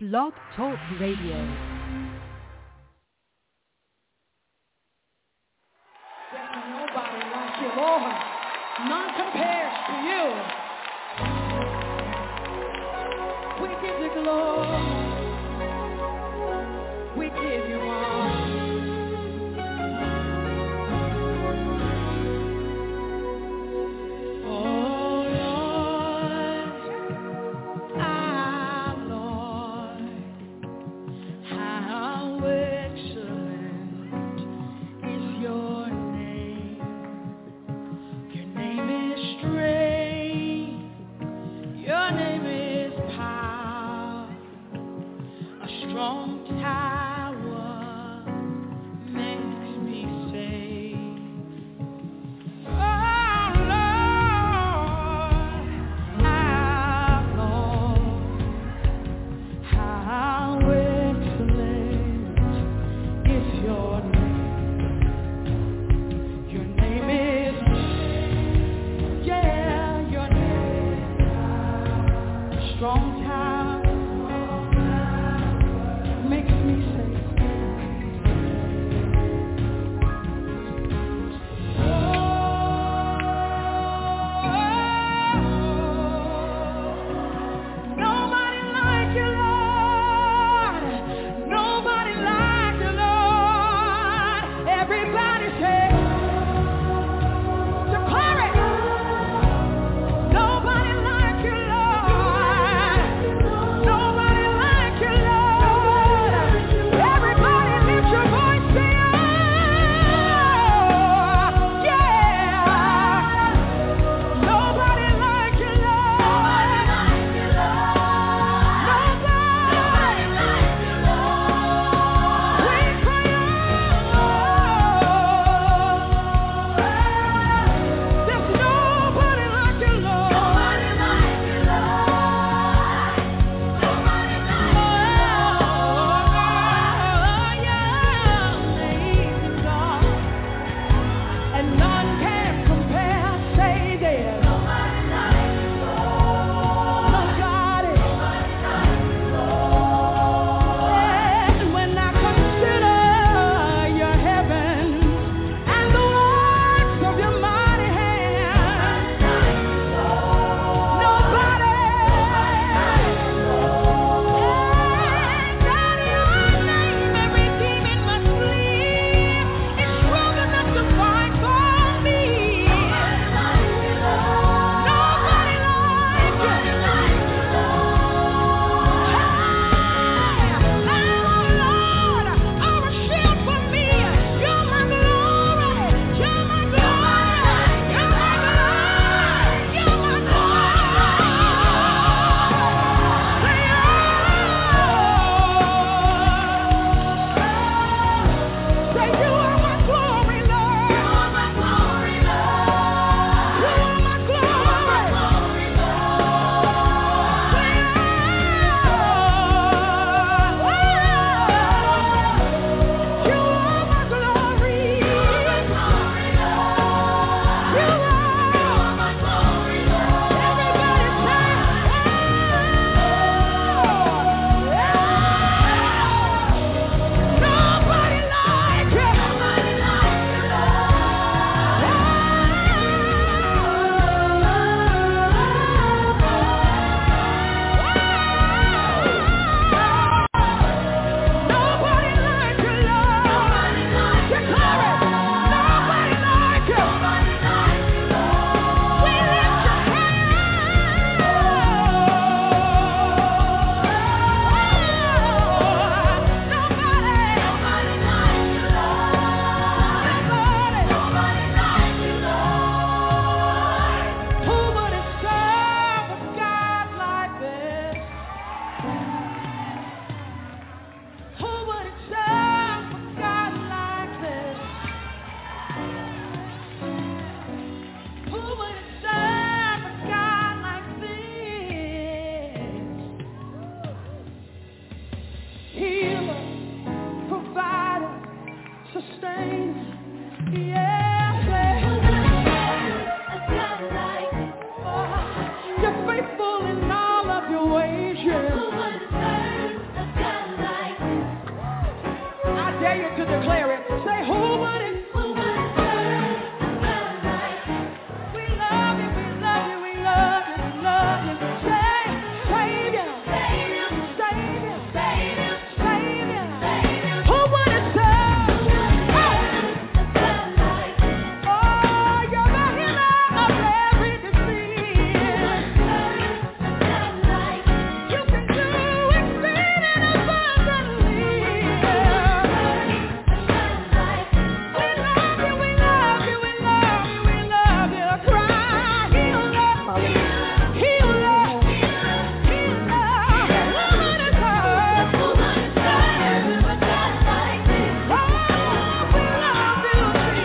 Blog Talk Radio. There's nobody like you, Lord. None compares to you. We give you glory. We give you honor. Strong tower makes me say dare you to declare it. Say, who would it? We love you, we love you, we love you, we love you. Say, Savior, Savior, Savior, Savior, Savior. Who would it serve? Oh, you're the healer of every disease. You can do exceeding abundantly. We love you, we love you, we love you, we love you. Cry, healer, healer, healer. Woman is hurt. Oh, we love you,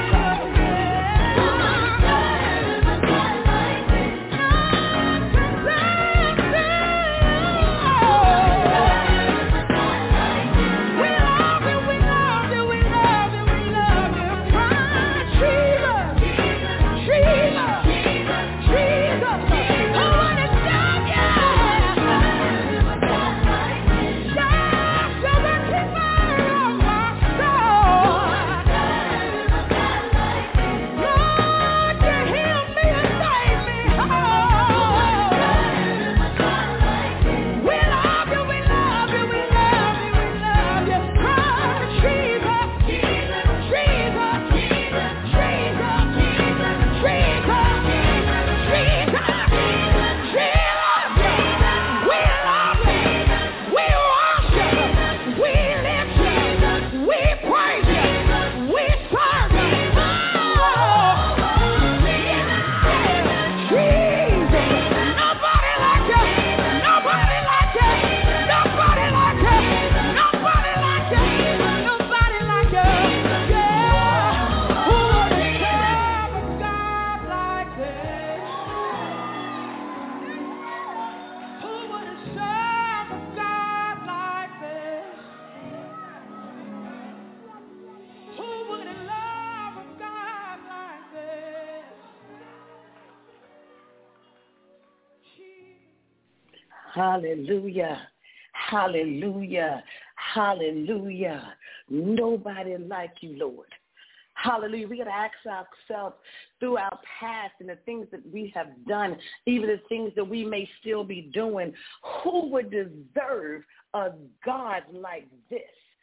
Hallelujah. Hallelujah. Hallelujah. Nobody like you, Lord. Hallelujah. We got to ask ourselves through our past and the things that we have done, even the things that we may still be doing, who would deserve a God like this?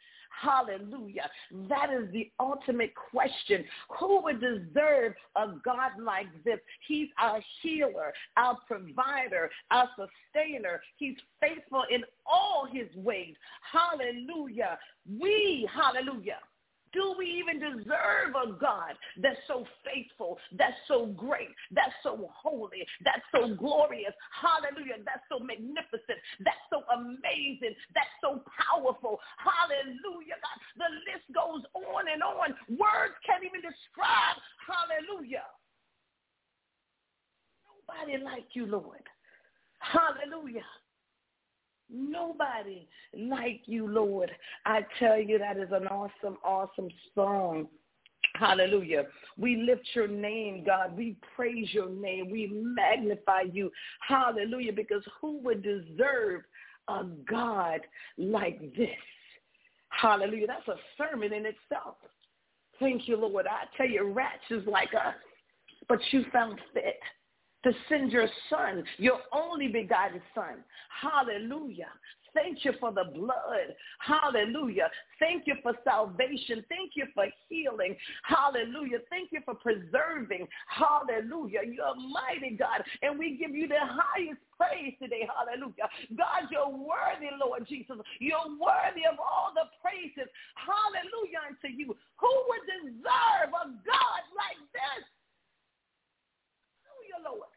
Hallelujah. That is the ultimate question. Who would deserve a God like this? He's our healer, our provider, our sustainer. He's faithful in all his ways. Hallelujah. Hallelujah. Do we even deserve a God that's so faithful, that's so great, that's so holy, that's so glorious, hallelujah, that's so magnificent, that's so amazing, that's so powerful, hallelujah, God. The list goes on and on. Words can't even describe, hallelujah. Nobody like you, Lord. Hallelujah. Nobody like you, Lord. I tell you, that is an awesome, awesome song. Hallelujah. We lift your name, God. We praise your name. We magnify you. Hallelujah. Because who would deserve a God like this? Hallelujah. That's a sermon in itself. Thank you, Lord. I tell you, rats is like us, but you found fit to send your son, your only begotten son. Hallelujah. Thank you for the blood. Hallelujah. Thank you for salvation. Thank you for healing. Hallelujah. Thank you for preserving. Hallelujah. You're mighty, God, and we give you the highest praise today. Hallelujah. God, you're worthy, Lord Jesus. You're worthy of all the praises. Hallelujah unto you. Who would deserve a God like this? Hallelujah, Lord.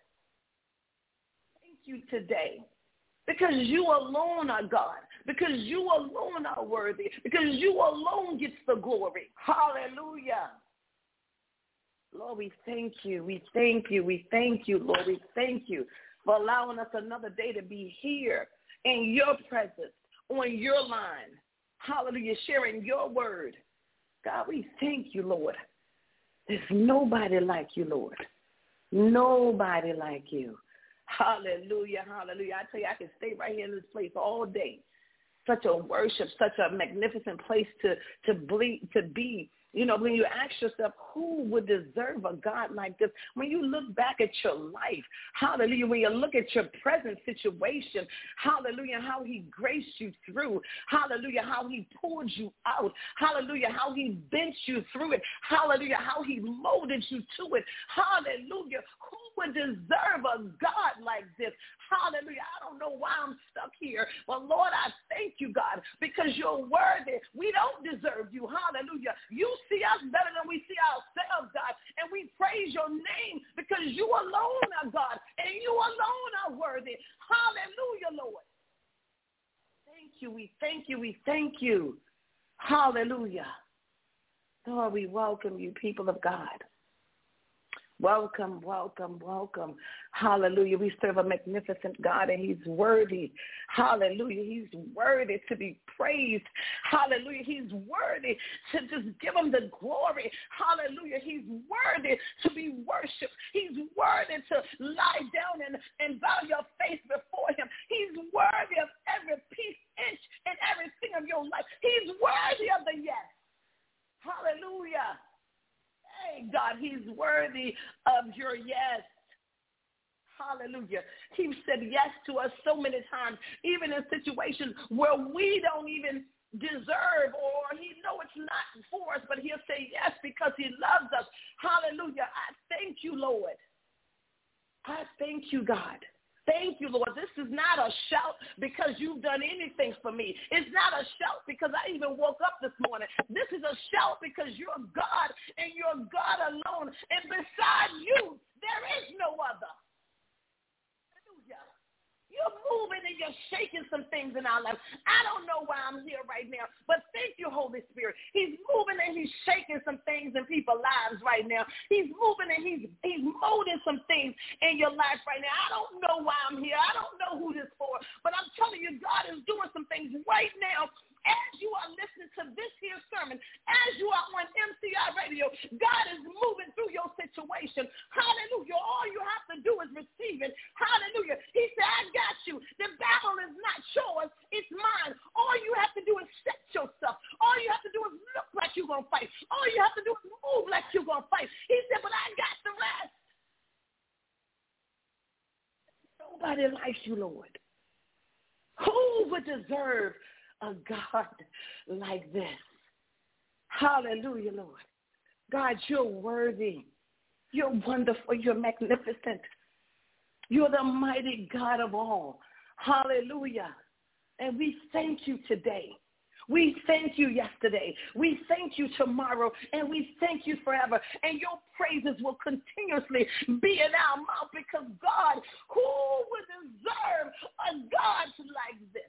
You today, because you alone are God, because you alone are worthy, because you alone gets the glory. Hallelujah. Lord, we thank you. We thank you. We thank you, Lord. We thank you for allowing us another day to be here in your presence, on your line. Hallelujah, sharing your word. God, we thank you, Lord. There's nobody like you, Lord. Nobody like you. Hallelujah, hallelujah. I tell you, I can stay right here in this place all day. such a worship, such a magnificent place to be. You know, when you ask yourself, who would deserve a God like this? When you look back at your life, hallelujah, when you look at your present situation, hallelujah, how he graced you through, hallelujah, how he pulled you out, hallelujah, how he bent you through it, hallelujah, how he molded you to it, hallelujah, who would deserve a God like this? Hallelujah. I don't know why I'm stuck here, but Lord, I thank you, God, because you're worthy. We don't deserve you. Hallelujah. You see us better than we see ourselves, God, and we praise your name because you alone are God, and you alone are worthy. Hallelujah, Lord. Thank you. We thank you. We thank you. Hallelujah. Lord, we welcome you, people of God. Welcome, welcome, welcome. Hallelujah. We serve a magnificent God, and he's worthy. Hallelujah. He's worthy to be praised. Hallelujah. He's worthy to just give him the glory. Hallelujah. He's worthy to be worshiped. He's worthy to lie down and bow your face before him. He's worthy of every piece, inch, and everything of your life. He's worthy of the yes. Hallelujah. Hey, God, he's worthy of your yes. Hallelujah. He said yes to us so many times, even in situations where we don't even deserve or he know it's not for us, but he'll say yes because he loves us. Hallelujah. I thank you, Lord. I thank you, God. Thank you, Lord. This is not a shout because you've done anything for me. It's not a shout because I even woke up this morning. This is a shout because you're God and you're God alone. And beside you, there is no other. Hallelujah. You're moving and you're shaking some things in our lives. I don't know why I'm here right now, but thank you, Holy Spirit. He's moving and he's shaking some things in people's lives right now. He's moving and he's molding some things in your life right now. I don't know why I'm here. I don't know who this is for, but I'm telling you, God is doing some things right now. As you are listening to this here sermon, as you are on MCI Radio, God is moving through your situation. Hallelujah. All you have to do is receive it. Hallelujah. He said, I got you. The battle is not yours. It's mine. All you have to do is set yourself. All you have to do is look like you're going to fight. All you have to do is move like you're going to fight. He said, but I got the rest. Nobody likes you, Lord. Who would deserve a God like this? Hallelujah, Lord. God, you're worthy. You're wonderful. You're magnificent. You're the mighty God of all. Hallelujah. And we thank you today. We thank you yesterday. We thank you tomorrow. And we thank you forever. And your praises will continuously be in our mouth because, God, who would deserve a God like this?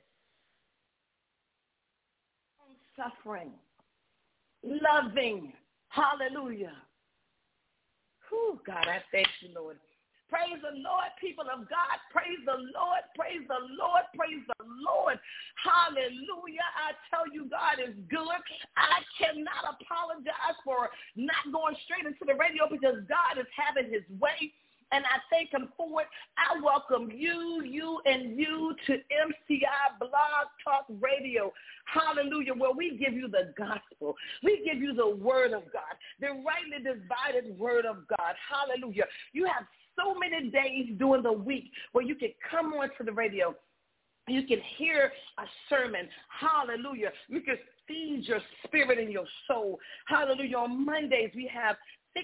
Suffering, loving, hallelujah. Whew, God, I thank you, Lord. Praise the Lord, people of God. Praise the Lord, praise the Lord, praise the Lord. Hallelujah. I tell you, God is good. I cannot apologize for not going straight into the radio because God is having his way. And I thank him for it. I welcome you to MCI Blog Talk Radio. Hallelujah, where we give you the gospel. We give you the word of God, the rightly divided word of God. Hallelujah. You have so many days during the week where you can come onto the radio. You can hear a sermon. Hallelujah. You can feed your spirit and your soul. Hallelujah. On Mondays, we have 6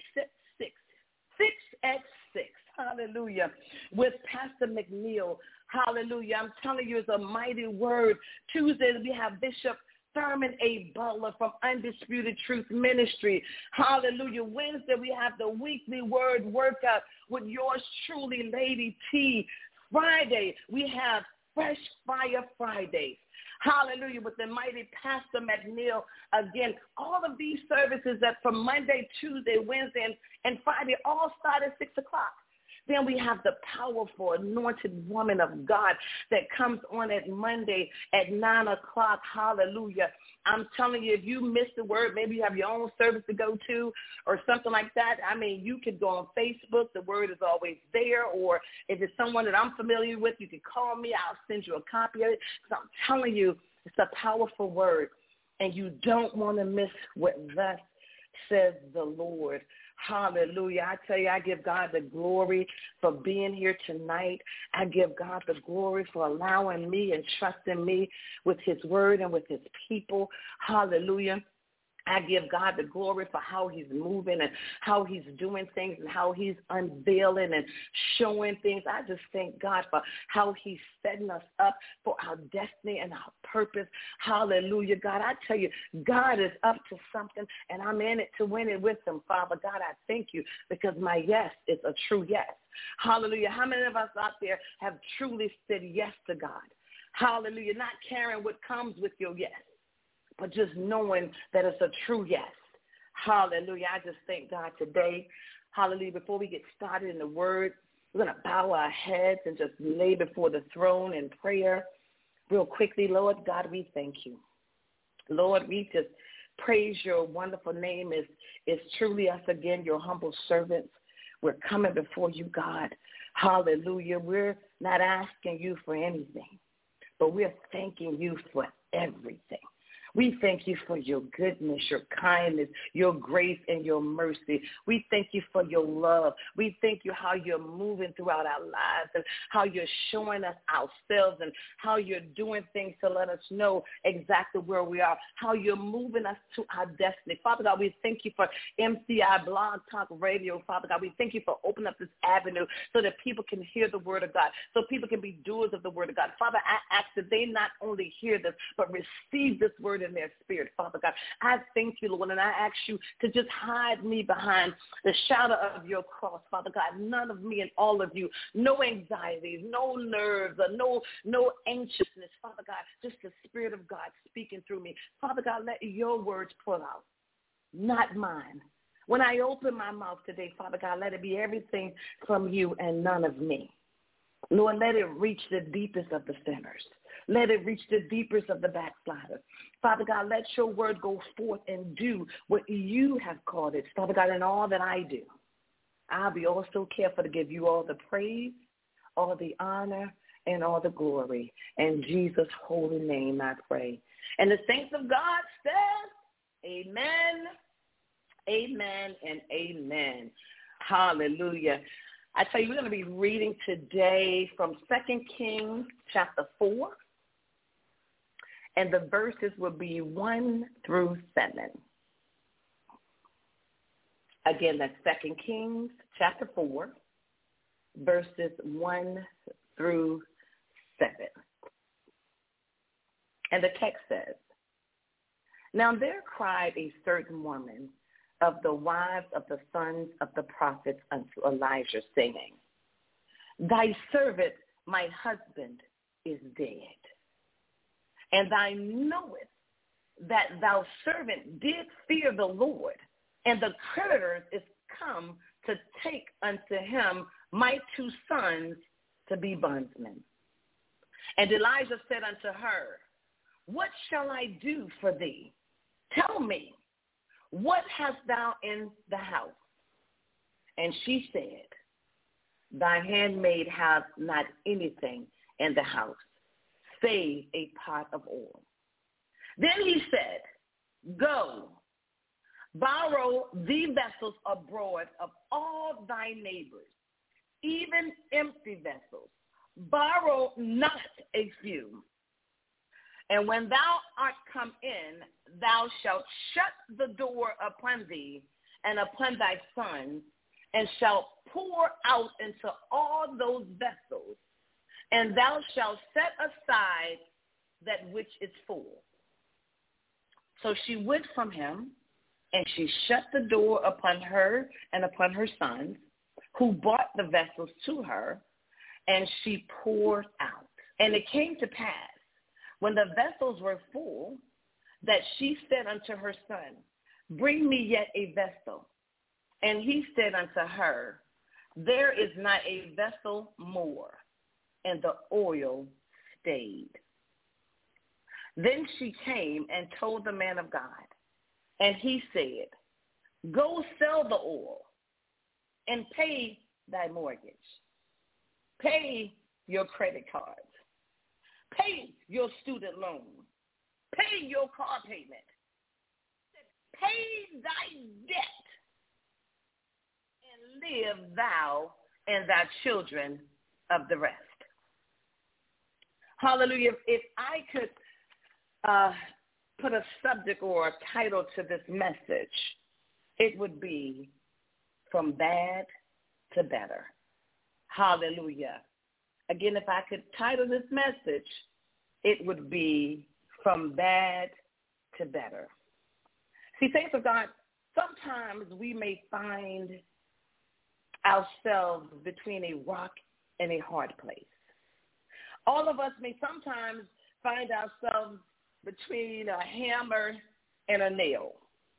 at 6. Hallelujah. With Pastor McNeil. Hallelujah. I'm telling you, it's a mighty word. Tuesdays, we have Bishop Thurman A. Butler from Undisputed Truth Ministry. Hallelujah. Wednesday, we have the weekly word workout with yours truly, Lady T. Friday, we have Fresh Fire Fridays. Hallelujah, with the mighty Pastor McNeil. Again, all of these services that from Monday, Tuesday, Wednesday, and Friday all start at 6 o'clock. Then we have the powerful anointed woman of God that comes on at Monday at 9 o'clock. Hallelujah. I'm telling you, if you missed the word, maybe you have your own service to go to or something like that. I mean, you could go on Facebook. The word is always there. Or if it's someone that I'm familiar with, you can call me. I'll send you a copy of it. Because I'm telling you, It's a powerful word, and you don't want to miss what thus says the Lord. Hallelujah. I tell you, I give God the glory for being here tonight. I give God the glory for allowing me and trusting me with his word and with his people. Hallelujah. I give God the glory for how he's moving and how he's doing things and how he's unveiling and showing things. I just thank God for how he's setting us up for our destiny and our purpose. Hallelujah, God. I tell you, God is up to something, and I'm in it to win it with him. Father God, I thank you because my yes is a true yes. Hallelujah. How many of us out there have truly said yes to God? Hallelujah. Not caring what comes with your yes, but just knowing that it's a true yes. Hallelujah. I just thank God today. Hallelujah. Before we get started in the word, we're going to bow our heads and just lay before the throne in prayer. Real quickly, Lord God, we thank you. Lord, we just praise your wonderful name. It's truly us again, your humble servants. We're coming before you, God. Hallelujah. We're not asking you for anything, but we're thanking you for everything. We thank you for your goodness, your kindness, your grace, and your mercy. We thank you for your love. We thank you how you're moving throughout our lives and how you're showing us ourselves and how you're doing things to let us know exactly where we are, how you're moving us to our destiny. Father God, we thank you for MCI Blog Talk Radio. Father God, we thank you for opening up this avenue so that people can hear the word of God, so people can be doers of the word of God. Father, I ask that they not only hear this, but receive this word in their spirit, Father God. I thank you, Lord, and I ask you to just hide me behind the shadow of your cross, Father God. None of me and all of you, no anxieties, no nerves, no anxiousness, Father God, just the Spirit of God speaking through me. Father God, let your words pour out, not mine. When I open my mouth today, Father God, let it be everything from you and none of me. Lord, let it reach the deepest of the sinners. Let it reach the deepest of the backsliders. Father God, let your word go forth and do what you have called it. Father God, in all that I do, I'll be also careful to give you all the praise, all the honor, and all the glory. In Jesus' holy name I pray. And the saints of God says, amen, amen, and amen. Hallelujah. I tell you, we're going to be reading today from 2 Kings chapter 4. And the verses will be 1 through 7. Again, that's 2 Kings chapter 4, verses 1 through 7. And the text says, Now there cried a certain woman of the wives of the sons of the prophets unto Elijah, saying, Thy servant, my husband, is dead. And thou knowest that thou servant did fear the Lord, and the creditors is come to take unto him my 2 sons to be bondsmen. And Elijah said unto her, What shall I do for thee? Tell me, what hast thou in the house? And she said, Thy handmaid hath not anything in the house, save a pot of oil. Then he said, Go, borrow thee vessels abroad of all thy neighbors, even empty vessels. Borrow not a few. And when thou art come in, thou shalt shut the door upon thee and upon thy sons, and shalt pour out into all those vessels, and thou shalt set aside that which is full. So she went from him, and she shut the door upon her and upon her sons, who brought the vessels to her, and she poured out. And it came to pass, when the vessels were full, that she said unto her son, Bring me yet a vessel. And he said unto her, There is not a vessel more. And the oil stayed. Then she came and told the man of God. And he said, Go sell the oil and pay thy mortgage. Pay your credit cards. Pay your student loan. pay your car payment. Pay thy debt, and live thou and thy children of the rest. Hallelujah. If I could put a subject or a title to this message, it would be From Bad to Better. Hallelujah. Again, if I could title this message, it would be From Bad to Better. See, saints of God, sometimes we may find ourselves between a rock and a hard place. All of us may sometimes find ourselves between a hammer and a nail.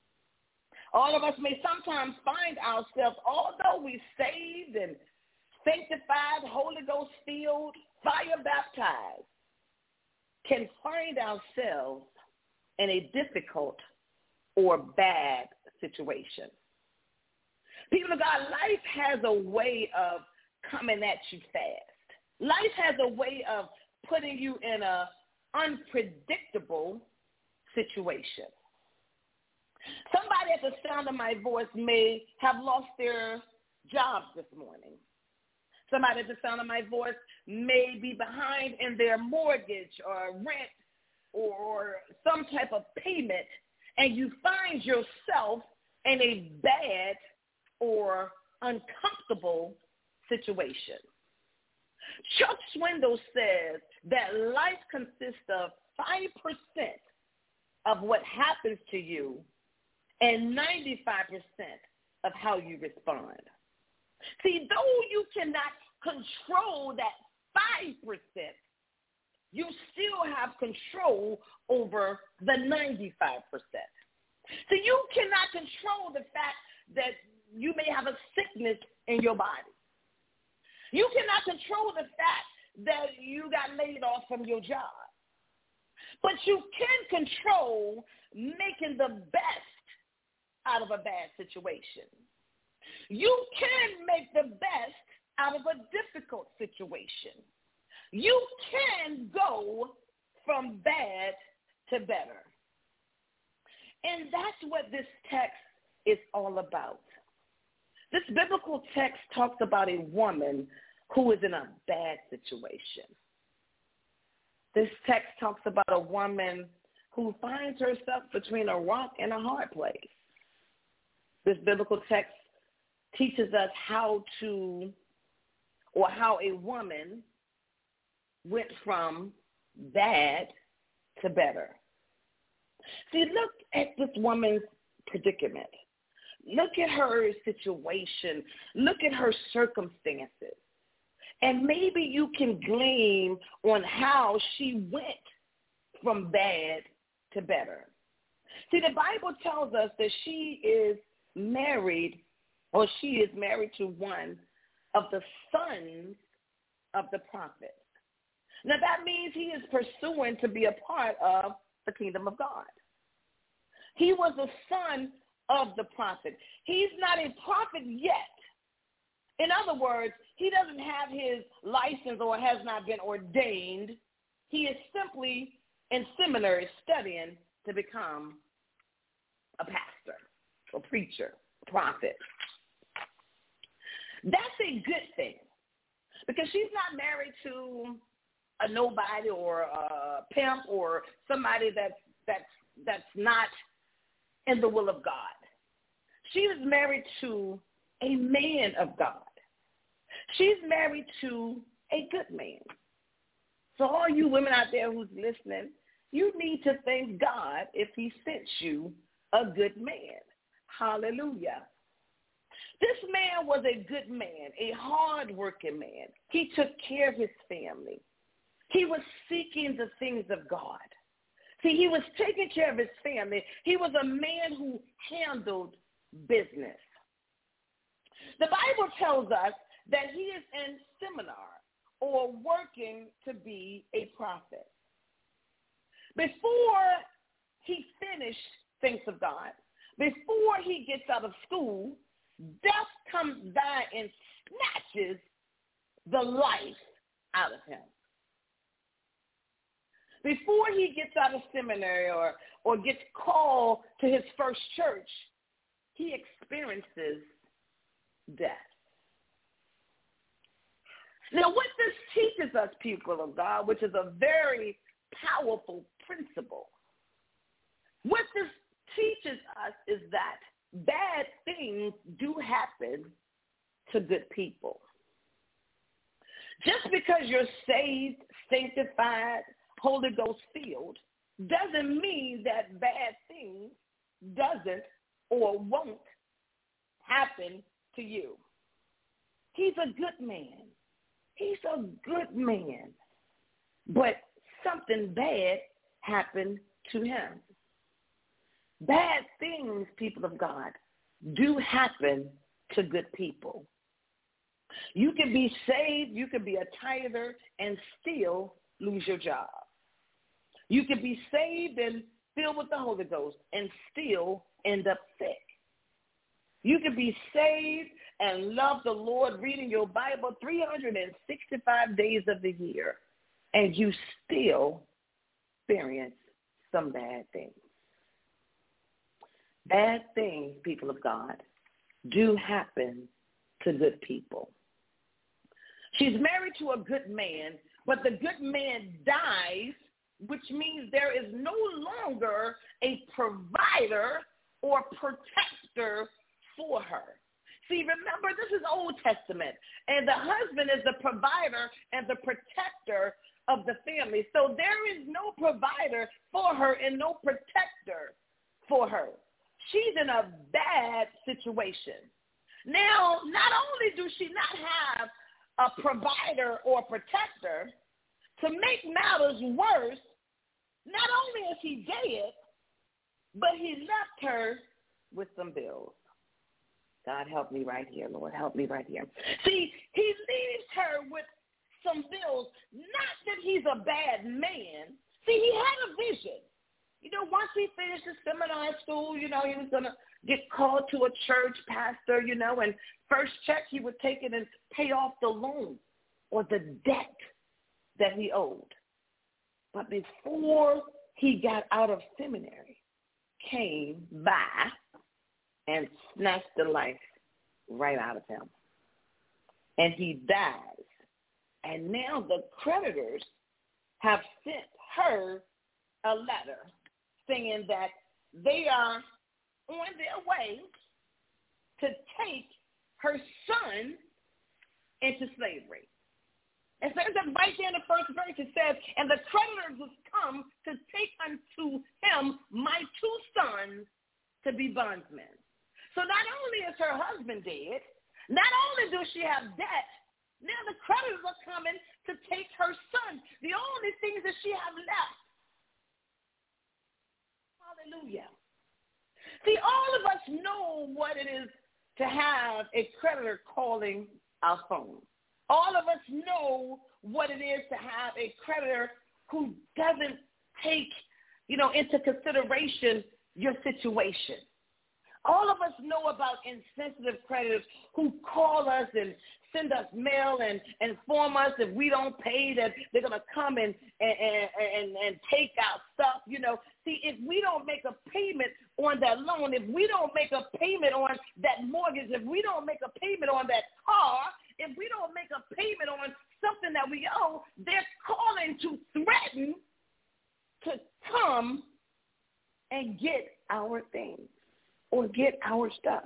All of us may sometimes find ourselves, although we saved and sanctified, Holy Ghost filled, fire baptized, can find ourselves in a difficult or bad situation. People of God, life has a way of coming at you fast. Life has a way of putting you in an unpredictable situation. Somebody at the sound of my voice may have lost their jobs this morning. Somebody at the sound of my voice may be behind in their mortgage or rent or some type of payment, and you find yourself in a bad or uncomfortable situation. Chuck Swindoll says that life consists of 5% of what happens to you and 95% of how you respond. See, though you cannot control that 5%, you still have control over the 95%. So you cannot control the fact that you may have a sickness in your body. You cannot control the fact that you got laid off from your job. But you can control making the best out of a bad situation. You can make the best out of a difficult situation. You can go from bad to better. And that's what this text is all about. This biblical text talks about a woman who is in a bad situation. This text talks about a woman who finds herself between a rock and a hard place. This biblical text teaches us how a woman went from bad to better. See, look at this woman's predicament. Look at her situation. Look at her circumstances. And maybe you can glean on how she went from bad to better. See, the Bible tells us that she is married to one of the sons of the prophets. Now, that means he is pursuing to be a part of the kingdom of God. He was a son of the prophet. He's not a prophet yet. In other words, he doesn't have his license or has not been ordained. He is simply in seminary studying to become a pastor, a preacher, a prophet. That's a good thing because she's not married to a nobody or a pimp or somebody that's not in the will of God. She is married to a man of God. She's married to a good man. So all you women out there who's listening, you need to thank God if he sent you a good man. Hallelujah. This man was a good man, a hard-working man. He took care of his family. He was seeking the things of God. See, he was taking care of his family. He was a man who handled business. The Bible tells us that he is in seminar or working to be a prophet. Before he finished things of God, before he gets out of school, death comes by and snatches the life out of him. before he gets out of seminary or gets called to his first church, he experiences death. Now, what this teaches us, people of God, which is a very powerful principle, what this teaches us is that bad things do happen to good people. Just because you're saved, sanctified, Holy Ghost filled, doesn't mean that bad things doesn't or won't happen to you. He's a good man. He's a good man. But something bad happened to him. Bad things, people of God, do happen to good people. You can be saved, you can be a tither and still lose your job. You can be saved and filled with the Holy Ghost and still end up sick. You can be saved and love the Lord, reading your Bible 365 days of the year, and you still experience some bad things. Bad things, people of God, do happen to good people. She's married to a good man, but the good man dies, which means there is no longer a provider or protector for her. See, remember, this is Old Testament, and the husband is the provider and the protector of the family. So there is no provider for her and no protector for her. She's in a bad situation. Now, not only do she not have a provider or protector, to make matters worse, not only is he dead, but he left her with some bills. God, help me right here, Lord. Help me right here. See, he leaves her with some bills. Not that he's a bad man. See, he had a vision. You know, once he finished his seminary school, you know, he was going to get called to a church pastor, you know, and first check he would take it and pay off the loan or the debt that he owed. But before he got out of seminary, came by and snatched the life right out of him. And he dies. And now the creditors have sent her a letter saying that they are on their way to take her son into slavery. And so it's right there in the first verse, it says, and the creditors was come to take unto him my two sons to be bondsmen. So not only is her husband dead, not only does she have debt, now the creditors are coming to take her son. The only things that she have left. Hallelujah. See, all of us know what it is to have a creditor calling our phone. All of us know what it is to have a creditor who doesn't take, into consideration your situation. All of us know about insensitive creditors who call us and send us mail and inform us if we don't pay that they're going to come and take our stuff. See, if we don't make a payment on that loan, if we don't make a payment on that mortgage, if we don't make a payment on that car, if we don't make a payment on something that we owe, they're calling to threaten to come and get our things or get our stuff.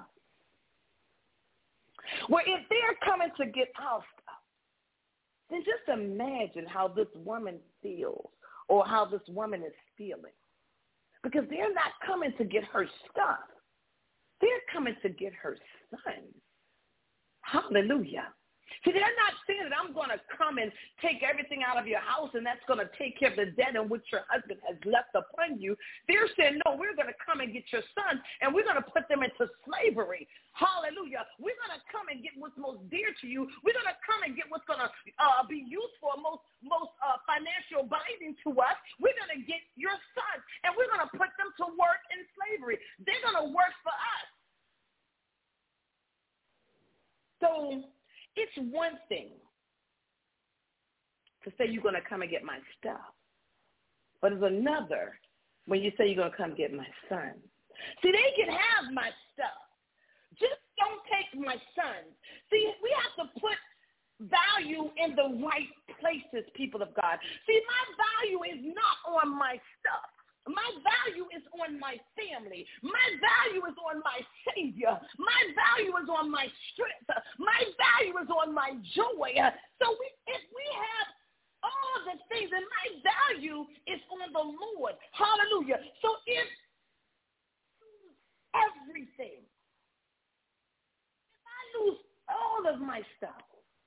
Well, if they're coming to get our stuff, then just imagine how this woman feels or how this woman is feeling. Because they're not coming to get her stuff. They're coming to get her son. Hallelujah. See, they're not saying that I'm going to come and take everything out of your house and that's going to take care of the debt in which your husband has left upon you. They're saying, no, we're going to come and get your son and we're going to put them into slavery. Hallelujah. We're going to come and get what's most dear to you. We're going to come and get what's going to be useful and most financial binding to us. We're going to get your son and we're going to put them to work in slavery. They're going to work for us. So it's one thing to say you're going to come and get my stuff. but it's another when you say you're going to come get my son. See, they can have my stuff. Just don't take my sons. See, we have to put value in the right places, people of God. See, my value is not on my stuff. My value is on my family. My value is on my Savior. My value is on my strength. My value is on my joy. So if we have all the things, and my value is on the Lord. Hallelujah. So if everything, if I lose all of my stuff,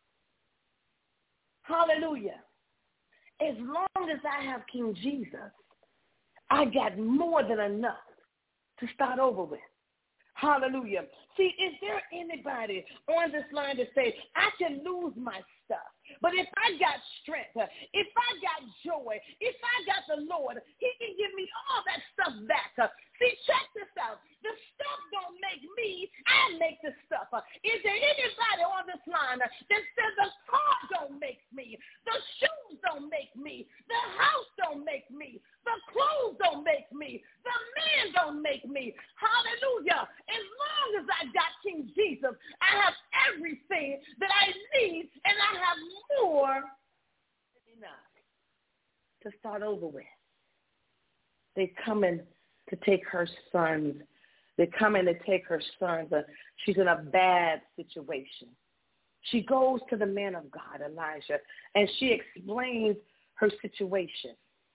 hallelujah, as long as I have King Jesus, I got more than enough to start over with. Hallelujah. See, is there anybody on this line to say, I can lose my stuff, but if I got strength, if I got joy, if I got the Lord, he can give me all that stuff back. See, check this out. The stuff don't make me, I make the stuff. Is there anybody on this line that says the car don't make me, the shoes don't make me, the house don't make me, the clothes don't make me, the man don't make me? Hallelujah. As long as I got King Jesus, I have everything that I need, and I have more than enough to start over with. They coming to take her sons. They're coming to take her sons. She's in a bad situation. She goes to the man of God, Elijah, and she explains her situation.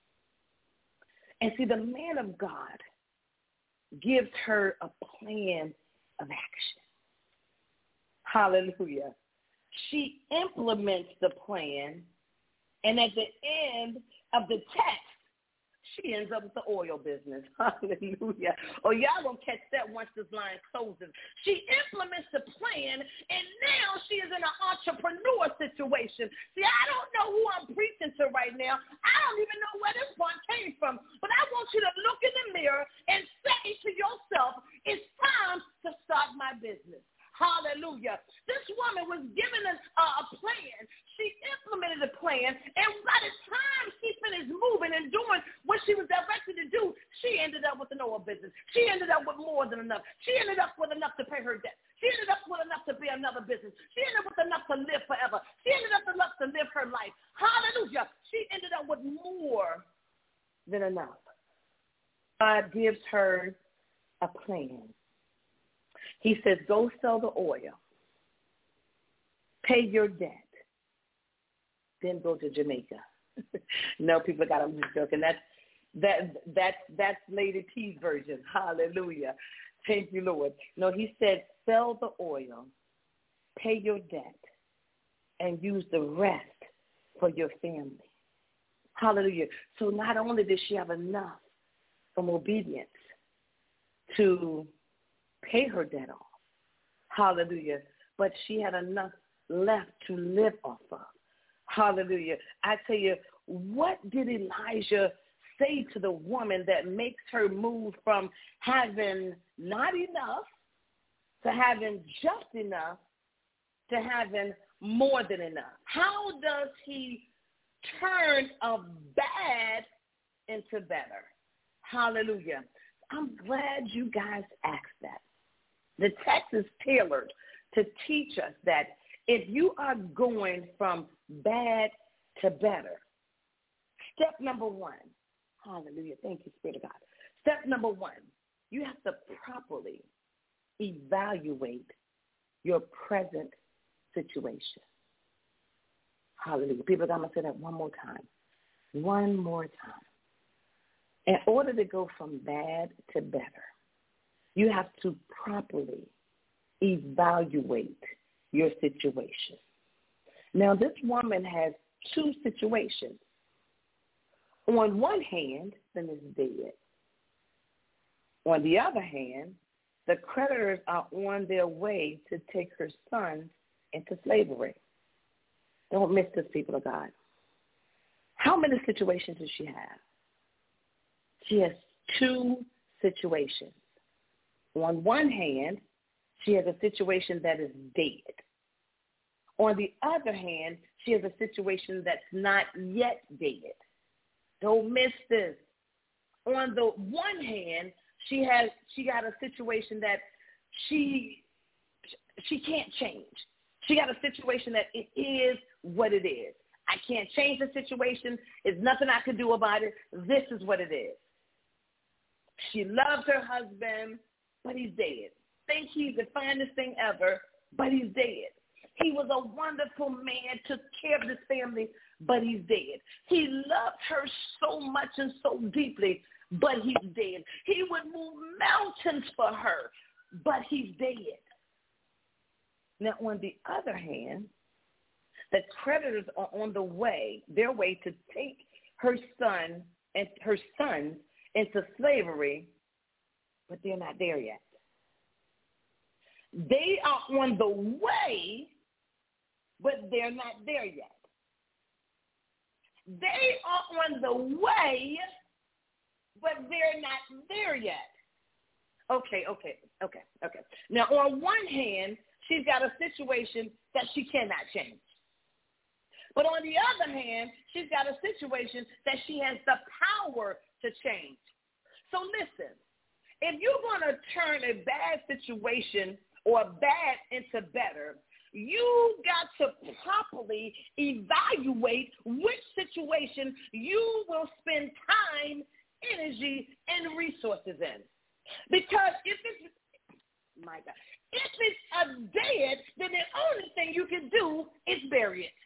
And see, the man of God gives her a plan of action. Hallelujah. She implements the plan, and at the end of the text, she ends up with the oil business. Hallelujah. Oh, y'all going to catch that once this line closes. She implements the plan, and now she is in an entrepreneur situation. See, I don't know who I'm preaching to right now. I don't even know where this one came from. But I want you to look in the mirror and say to yourself, it's time to start my business. Hallelujah. This woman was given a plan. She implemented a plan, and by the time she finished moving and doing what she was directed to do, she ended up with an oil business. She ended up with more than enough. She ended up with enough to pay her debt. She ended up with enough to be another business. She ended up with enough to live forever. She ended up with enough to live her life. Hallelujah. She ended up with more than enough. God gives her a plan. He says, go sell the oil, pay your debt, then go to Jamaica. No, people got to joke, and that's Lady T's version. Hallelujah. Thank you, Lord. No, he said, sell the oil, pay your debt, and use the rest for your family. Hallelujah. So not only did she have enough from obedience to pay her debt off, hallelujah, but she had enough left to live off of. Hallelujah. I tell you, what did Elijah say to the woman that makes her move from having not enough to having just enough to having more than enough? How does he turn a bad into better? Hallelujah. I'm glad you guys asked that. The text is tailored to teach us that if you are going from bad to better, step number one, hallelujah, thank you, Spirit of God. Step number one, you have to properly evaluate your present situation. Hallelujah. People, I'm going to say that one more time. One more time. In order to go from bad to better, you have to properly evaluate your situation. Now, this woman has two situations. On one hand, the son is dead. On the other hand, the creditors are on their way to take her sons into slavery. Don't miss this, people of God. How many situations does she have? She has two situations. On one hand, she has a situation that is dead. On the other hand, she has a situation that's not yet dead. Don't miss this. On the one hand, she got a situation that she can't change. She got a situation that it is what it is. I can't change the situation. There's nothing I can do about it. This is what it is. She loves her husband, but he's dead. Think he's the finest thing ever, but he's dead. He was a wonderful man, took care of his family, but he's dead. He loved her so much and so deeply, but he's dead. He would move mountains for her, but he's dead. Now, on the other hand, the creditors are on their way to take her son and her sons into slavery, but they're not there yet. They are on the way, but they're not there yet. They are on the way, but they're not there yet. Okay. Now, on one hand, she's got a situation that she cannot change. But on the other hand, she's got a situation that she has the power to change. So listen, if you're going to turn a bad situation or bad into better, you got to properly evaluate which situation you will spend time, energy, and resources in. Because if it's a dead, then the only thing you can do is bury it.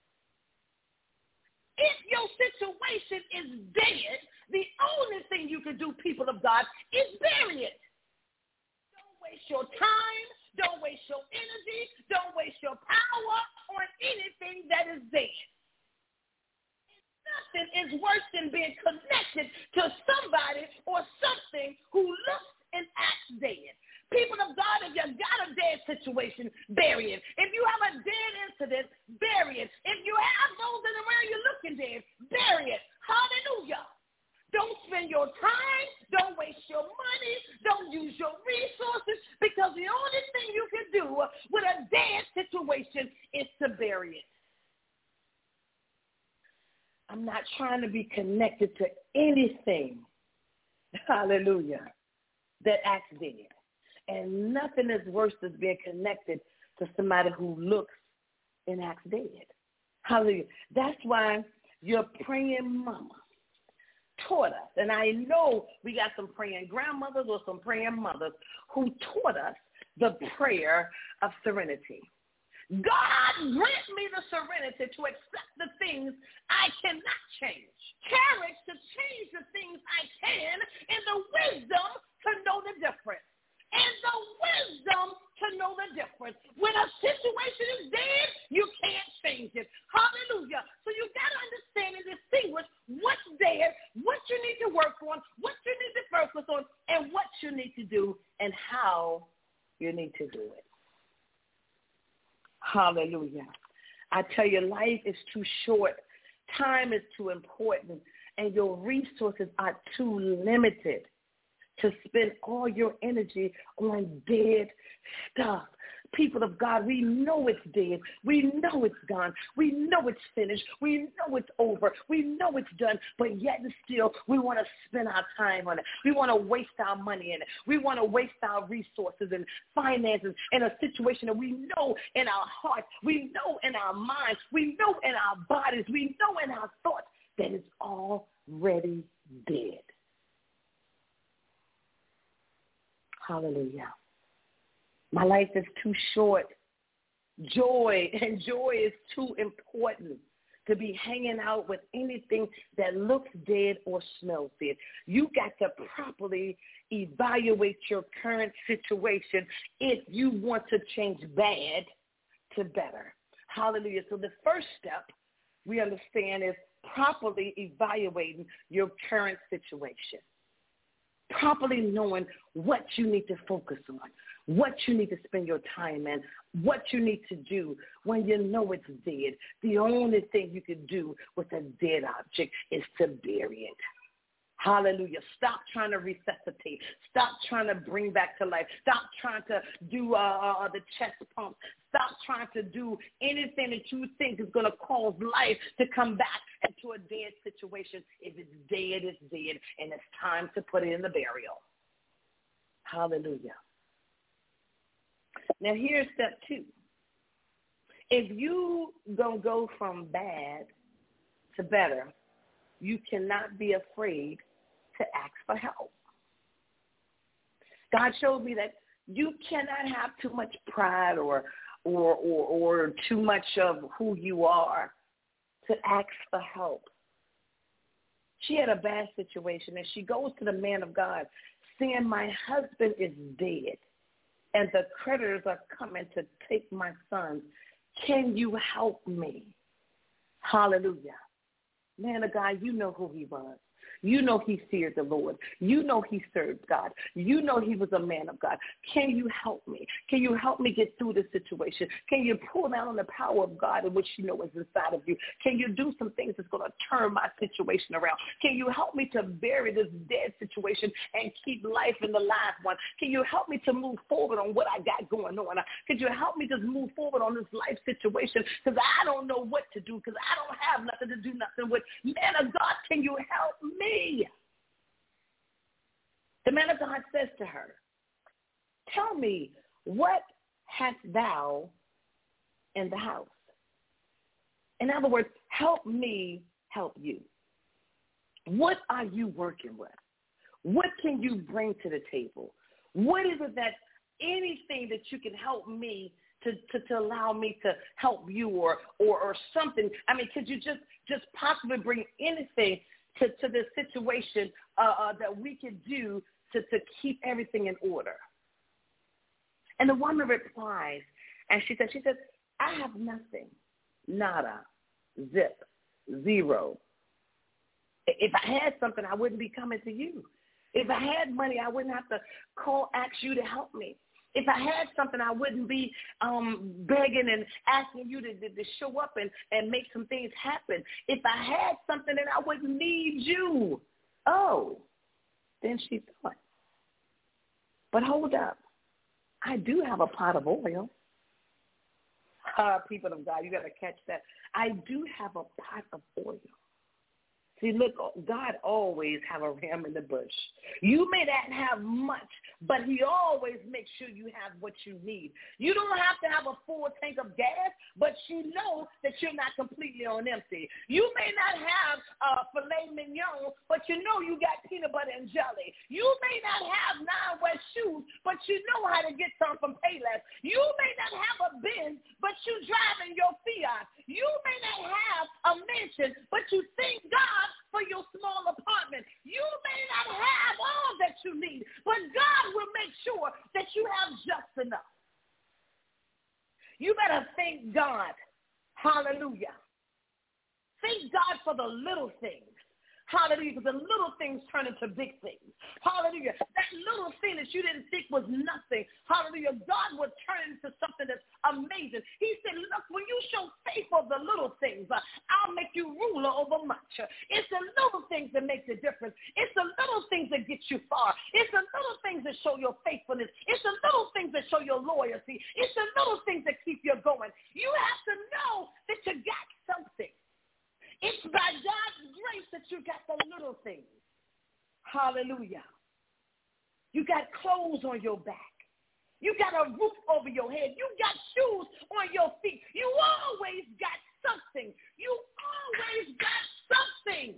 If your situation is dead, the only thing you can do, people of God, is bury it. Don't waste your time. Don't waste your energy. Don't waste your power on anything that is dead. Nothing is worse than being connected to somebody or something who looks and acts dead. People of God, if you got a dead situation, bury it. If you have a dead incident, bury it. If you have those in around you looking dead, bury it. Hallelujah. Don't spend your time. Don't waste your money. Don't use your resources, because the only thing you can do with a dead situation is to bury it. I'm not trying to be connected to anything, hallelujah, that acts dead. And nothing is worse than being connected to somebody who looks and acts dead. Hallelujah. That's why your praying mama taught us, and I know we got some praying grandmothers or some praying mothers who taught us the prayer of serenity. God, grant me the serenity to accept the things I cannot change, courage to change the things I can, and the wisdom to know the difference. And the wisdom to know the difference. When a situation is dead, you can't change it. Hallelujah. So you got to understand and distinguish what's dead, what you need to work on, what you need to focus on, and what you need to do, and how you need to do it. Hallelujah. I tell you, life is too short. Time is too important, and your resources are too limited to spend all your energy on dead stuff. People of God, we know it's dead. We know it's gone. We know it's finished. We know it's over. We know it's done. But yet and still, we want to spend our time on it. We want to waste our money in it. We want to waste our resources and finances in a situation that we know in our hearts, we know in our minds, we know in our bodies, we know in our thoughts that it's already dead. Hallelujah. My life is too short. Joy is too important to be hanging out with anything that looks dead or smells dead. You got to properly evaluate your current situation if you want to change bad to better. Hallelujah. So the first step we understand is properly evaluating your current situation. Properly knowing what you need to focus on, what you need to spend your time in, what you need to do when you know it's dead. The only thing you can do with a dead object is to bury it. Hallelujah. Stop trying to resuscitate. Stop trying to bring back to life. Stop trying to do the chest pump. Stop trying to do anything that you think is going to cause life to come back into a dead situation. If it's dead, it's dead, and it's time to put it in the burial. Hallelujah. Now, here's step 2. If you going to go from bad to better, you cannot be afraid to ask for help. God showed me that you cannot have too much pride or too much of who you are to ask for help. She had a bad situation, and she goes to the man of God saying, my husband is dead, and the creditors are coming to take my son. Can you help me? Hallelujah. Man of God, you know who he was. You know he feared the Lord. You know he served God. You know he was a man of God. Can you help me? Can you help me get through this situation? Can you pull down on the power of God in which you know is inside of you? Can you do some things that's going to turn my situation around? Can you help me to bury this dead situation and keep life in the live one? Can you help me to move forward on what I got going on? Could you help me just move forward on this life situation? Because I don't know what to do, because I don't have nothing to do nothing with. Man of God, can you help me? The man of God says to her, tell me, what hast thou in the house? In other words, help me help you. What are you working with? What can you bring to the table? What is it that anything that you can help me to allow me to help you or something? I mean, could you just possibly bring anything to this situation that we could do to keep everything in order? And the woman replies, and she says, I have nothing, nada, zip, zero. If I had something, I wouldn't be coming to you. If I had money, I wouldn't have to ask you to help me. If I had something, I wouldn't be begging and asking you to show up and make some things happen. If I had something, then I wouldn't need you. Oh, then she thought, but hold up. I do have a pot of oil. People of God, you got to catch that. I do have a pot of oil. See, look, God always have a ram in the bush. You may not have much, but he always makes sure you have what you need. You don't have to have a full tank of gas, but you know that you're not completely on empty. You may not have filet mignon, but you know you got peanut butter and jelly. You may not have 9 wet shoes, but you know how to get some from Payless. You may not have a Benz, but you driving your Fiat. You may not have a mansion, but you thank God for your small apartment. You may not have all that you need, but God will make sure that you have just enough. You better thank God. Hallelujah. Thank God for the little things. Hallelujah, because the little things turn into big things. Hallelujah. That little thing that you didn't think was nothing, hallelujah, God will turn into something that's amazing. He said, look, when you show faith of the little things, I'll make you ruler over much. It's the little things that make the difference. It's the little things that get you far. It's the little things that show your faithfulness. It's the little things that show your loyalty. It's the little things that keep you going. You have to know that you got something. It's by God's grace that you got the little things. Hallelujah. You got clothes on your back. You got a roof over your head. You got shoes on your feet. You always got something. You always got something.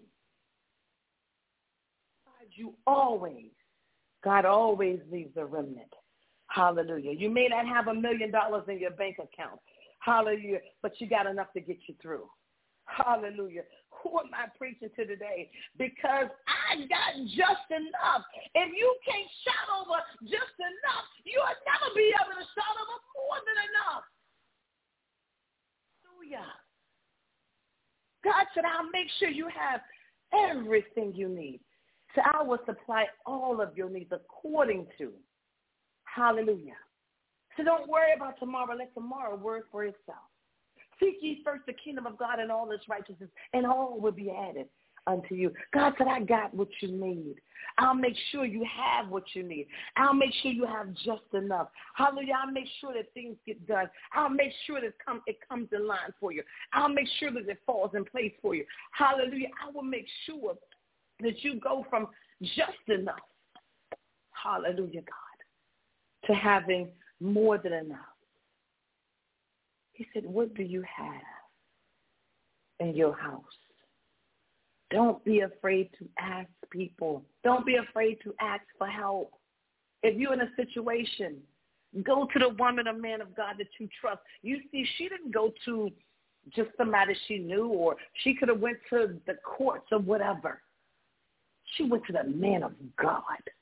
God always leaves a remnant. Hallelujah. You may not have $1 million in your bank account. Hallelujah. But you got enough to get you through. Hallelujah. Who am I preaching to today? Because I got just enough. If you can't shout over just enough, you'll never be able to shout over more than enough. Hallelujah. God said, I'll make sure you have everything you need. So I will supply all of your needs according to. Hallelujah. So don't worry about tomorrow. Let tomorrow work for itself. Seek ye first the kingdom of God and all its righteousness, and all will be added. unto you. God said, I got what you need. I'll make sure you have what you need. I'll make sure you have just enough. Hallelujah. I'll make sure that things get done. I'll make sure that it comes in line for you. I'll make sure that it falls in place for you. Hallelujah. I will make sure that you go from just enough, hallelujah, God, to having more than enough. He said, what do you have in your house? Don't be afraid to ask people. Don't be afraid to ask for help. If you're in a situation, go to the woman or man of God that you trust. You see, she didn't go to just somebody she knew, or she could have went to the courts or whatever. She went to the man of God.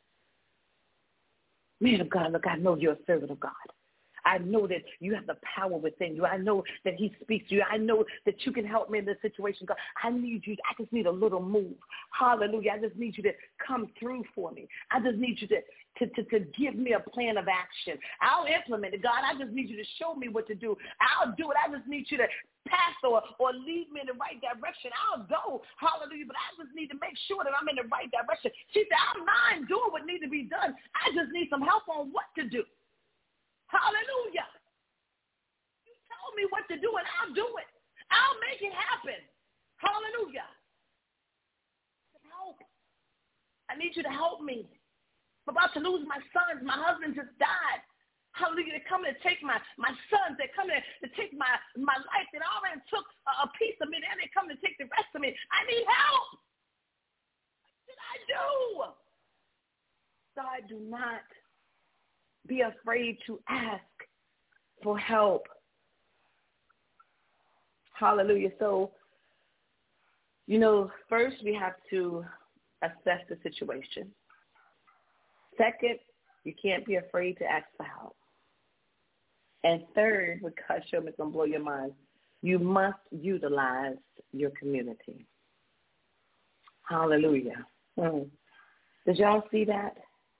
Man of God, look, I know you're a servant of God. I know that you have the power within you. I know that he speaks to you. I know that you can help me in this situation. God, I need you. I just need a little move. Hallelujah. I just need you to come through for me. I just need you to give me a plan of action. I'll implement it. God, I just need you to show me what to do. I'll do it. I just need you to pass or lead me in the right direction. I'll go. Hallelujah. But I just need to make sure that I'm in the right direction. She said, I'm not doing what needs to be done. I just need some help on what to do. Hallelujah. You tell me what to do and I'll do it. I'll make it happen. Hallelujah. Help. I need you to help me. I'm about to lose my sons. My husband just died. Hallelujah. They're coming to take my sons. They're coming to take my life. They already took a piece of me. Then they're coming to take the rest of me. I need help. What should I do? God, do not be afraid to ask for help. Hallelujah. So, first we have to assess the situation. Second, you can't be afraid to ask for help. And third, what God showed me, it's going to blow your mind, you must utilize your community. Hallelujah. Did y'all see that?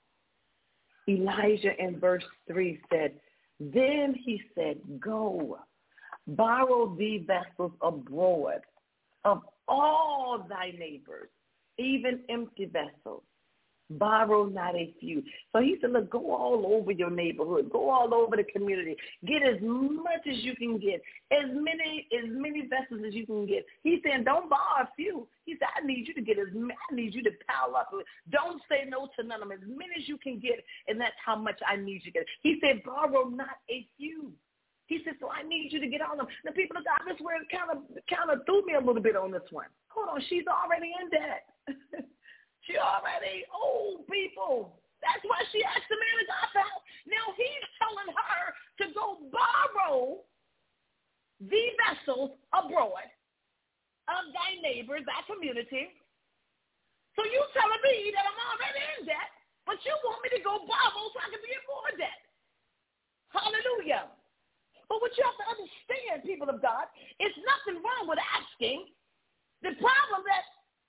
Elijah in verse 3 said, then he said, go, borrow thee vessels abroad of all thy neighbors, even empty vessels. Borrow not a few. So he said, look, go all over your neighborhood. Go all over the community. Get as much as you can get. As many vessels as you can get. He's saying, don't borrow a few. He said, I need you to get I need you to pile up. Don't say no to none of them. As many as you can get, and that's how much I need you to get. He said, borrow not a few. He said, so I need you to get all of them. The people of God, this word kind of threw me a little bit on this one. Hold on, she's already in debt. She already old people. That's why she asked the man of God for help. Now he's telling her to go borrow the vessels abroad of thy neighbors, thy community. So you telling me that I'm already in debt, but you want me to go borrow so I can be in more debt. Hallelujah. But what you have to understand, people of God, it's nothing wrong with asking. The problem that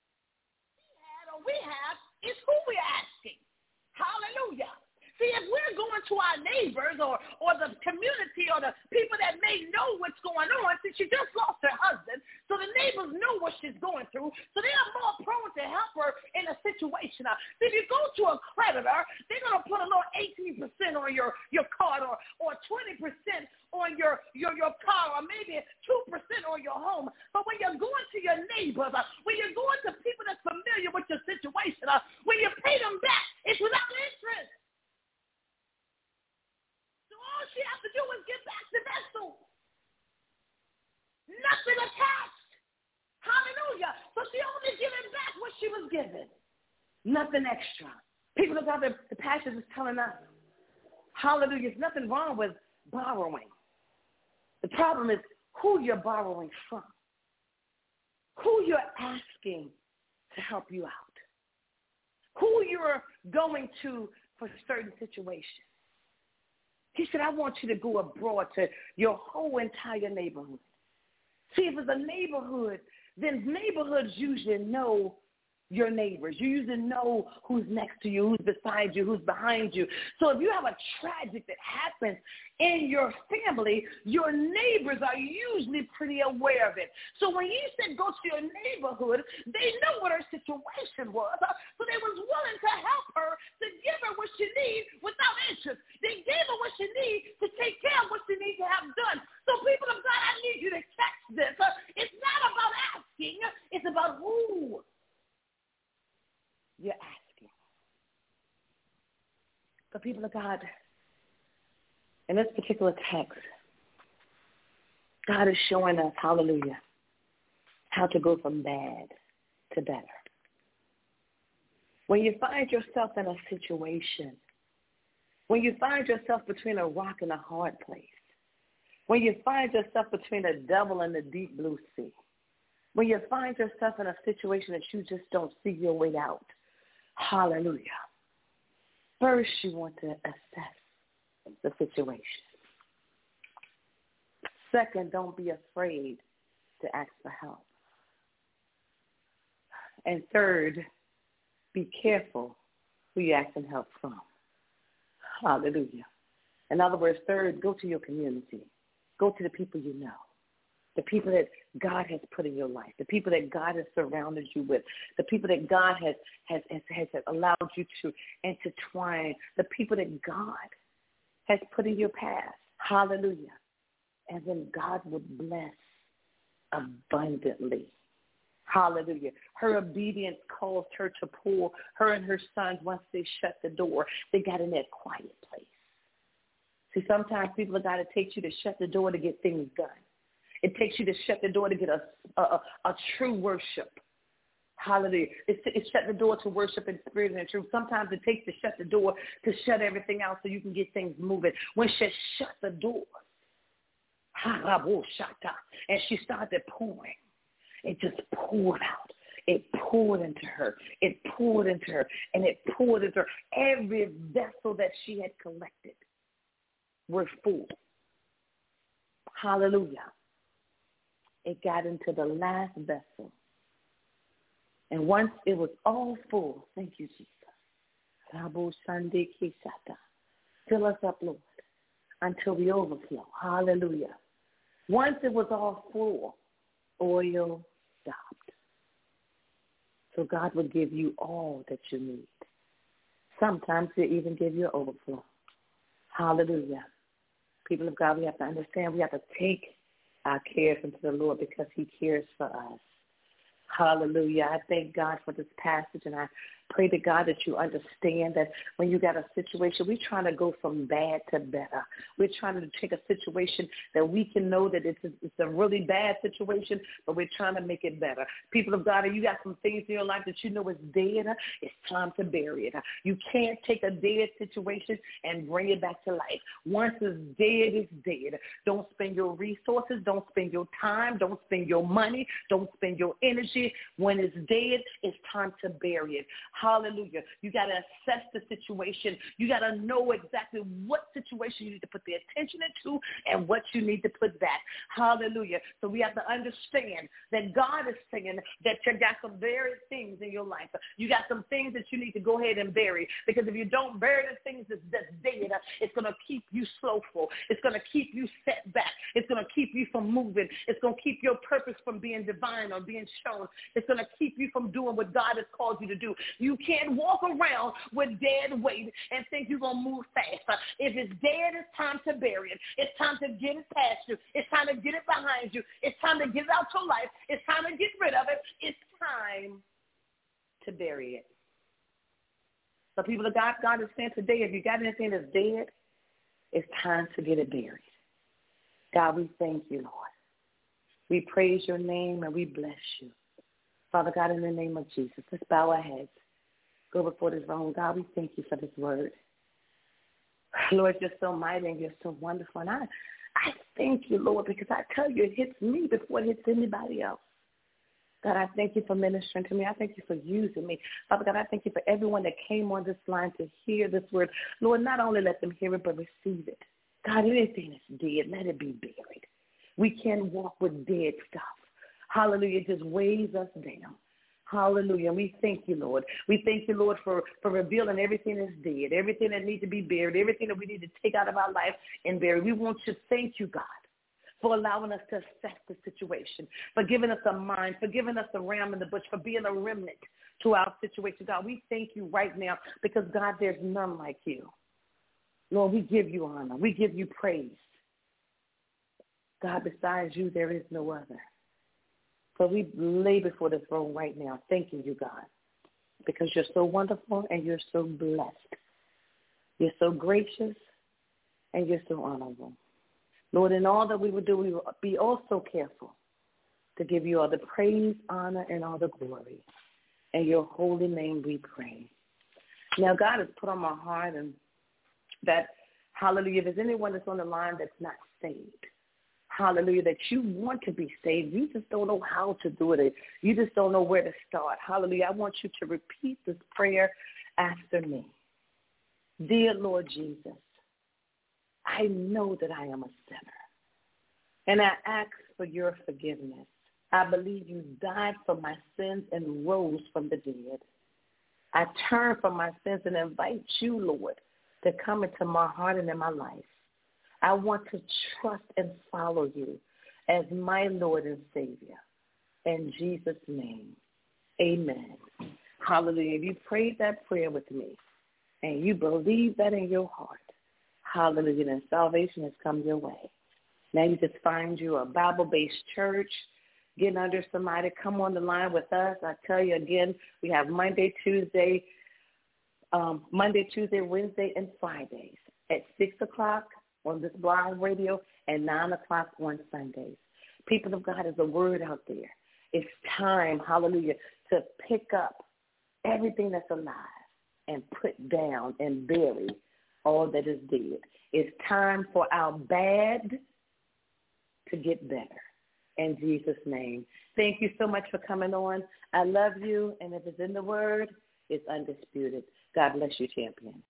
we have is who we're asking. Hallelujah. See, if we're going to our neighbors or the community or the people that may know what's going on, since she just lost her husband, so the neighbors know what she's going through, so they are more prone to help her in a situation. If you go to a creditor, they're going to put a little 18% on your card or 20% on your car, or maybe 2% on your home. But when you're going to your neighbors, when you're going to people that's familiar with your situation, when you pay them back, it's without interest. All she has to do is get back the vessel. Nothing attached. Hallelujah. So she only giving back what she was given. Nothing extra. People of God, the passage is telling us, hallelujah, there's nothing wrong with borrowing. The problem is who you're borrowing from. Who you're asking to help you out. Who you're going to for certain situations. He said, I want you to go abroad to your whole entire neighborhood. See, if it's a neighborhood, then neighborhoods usually know your neighbors. You usually know who's next to you, who's beside you, who's behind you. So if you have a tragic that happens in your family, your neighbors are usually pretty aware of it. So when you said go to your neighborhood, they know what her situation was. So they was willing to help her, to give her what she needs without interest. They gave her what she needs to take care of what she needs to have done. So people of God, I need you to catch this. It's not about asking. It's about who you're asking. But people of God, in this particular text, God is showing us, hallelujah, how to go from bad to better. When you find yourself in a situation, when you find yourself between a rock and a hard place, when you find yourself between a devil and the deep blue sea, when you find yourself in a situation that you just don't see your way out, hallelujah. First, you want to assess the situation. Second, don't be afraid to ask for help. And third, be careful who you're asking help from. Hallelujah. In other words, third, go to your community. Go to the people you know, the people that God has put in your life, the people that God has surrounded you with, the people that God has allowed you to intertwine, the people that God has put in your path. Hallelujah. And then God would bless abundantly. Hallelujah. Her obedience caused her to pull her and her sons, once they shut the door, they got in that quiet place. See, sometimes people have got to take you to shut the door to get things done. It takes you to shut the door to get a true worship. Hallelujah. It's shut the door to worship in spirit and in truth. Sometimes it takes to shut the door to shut everything out so you can get things moving. When she shut the door, and she started pouring, it just poured out. It poured into her. It poured into her. And it poured into her. Every vessel that she had collected were full. Hallelujah. It got into the last vessel. And once it was all full, thank you, Jesus. Fill us up, Lord, until we overflow. Hallelujah. Once it was all full, oil stopped. So God will give you all that you need. Sometimes He'll even give you an overflow. Hallelujah. People of God, we have to understand we have to take our cares into the Lord because He cares for us. Hallelujah. I thank God for this passage, and I pray to God that you understand that when you got a situation, we're trying to go from bad to better. We're trying to take a situation that we can know that it's a really bad situation, but we're trying to make it better. People of God, you got some things in your life that you know is dead. It's time to bury it. You can't take a dead situation and bring it back to life. Once it's dead, it's dead. Don't spend your resources. Don't spend your time. Don't spend your money. Don't spend your energy. When it's dead, it's time to bury it. Hallelujah. You got to assess the situation. You got to know exactly what situation you need to put the attention into and what you need to put back. Hallelujah. So we have to understand that God is saying that you got some buried things in your life. You got some things that you need to go ahead and bury, because if you don't bury the things that's dead, it's going to keep you slowful. It's going to keep you set back. It's going to keep you from moving. It's going to keep your purpose from being divine or being shown. It's going to keep you from doing what God has called you to do. You can't walk around with dead weight and think you're going to move fast. If it's dead, it's time to bury it. It's time to get it past you. It's time to get it behind you. It's time to get it out your life. It's time to get rid of it. It's time to bury it. So people of God, God is saying today, if you got anything that's dead, it's time to get it buried. God, we thank you, Lord. We praise your name and we bless you. Father God, in the name of Jesus, let's bow our heads. Go before this throne. God, we thank you for this word. Lord, you're so mighty and you're so wonderful. And I thank you, Lord, because I tell you, it hits me before it hits anybody else. God, I thank you for ministering to me. I thank you for using me. Father God, I thank you for everyone that came on this line to hear this word. Lord, not only let them hear it, but receive it. God, anything that's dead, let it be buried. We can't walk with dead stuff. Hallelujah. It just weighs us down. Hallelujah. And we thank you, Lord. We thank you, Lord, for revealing everything that's dead, everything that needs to be buried, everything that we need to take out of our life and bury. We want to thank you, God, for allowing us to assess the situation, for giving us a mind, for giving us a ram in the bush, for being a remnant to our situation. God, we thank you right now because, God, there's none like you. Lord, we give you honor. We give you praise. God, besides you, there is no other. So we lay before the throne right now, thanking you, God, because you're so wonderful and you're so blessed. You're so gracious and you're so honorable. Lord, in all that we will do, we will be also careful to give you all the praise, honor, and all the glory. In your holy name we pray. Now, God has put on my heart and that, hallelujah, if there's anyone that's on the line that's not saved, hallelujah, that you want to be saved, you just don't know how to do it. You just don't know where to start. Hallelujah. I want you to repeat this prayer after me. Dear Lord Jesus, I know that I am a sinner, and I ask for your forgiveness. I believe you died for my sins and rose from the dead. I turn from my sins and invite you, Lord, to come into my heart and in my life. I want to trust and follow you as my Lord and Savior. In Jesus' name, amen. Hallelujah. If you prayed that prayer with me and you believe that in your heart, hallelujah, then salvation has come your way. Now you just find you a Bible-based church, get under somebody, come on the line with us. I tell you again, we have Monday, Tuesday, Wednesday, and Fridays at 6 o'clock on this blog radio and 9 o'clock on Sundays. People of God, there's a word out there. It's time, hallelujah, to pick up everything that's alive and put down and bury all that is dead. It's time for our bad to get better. In Jesus' name. Thank you so much for coming on. I love you, and if it's in the word, it's undisputed. God bless you, champion.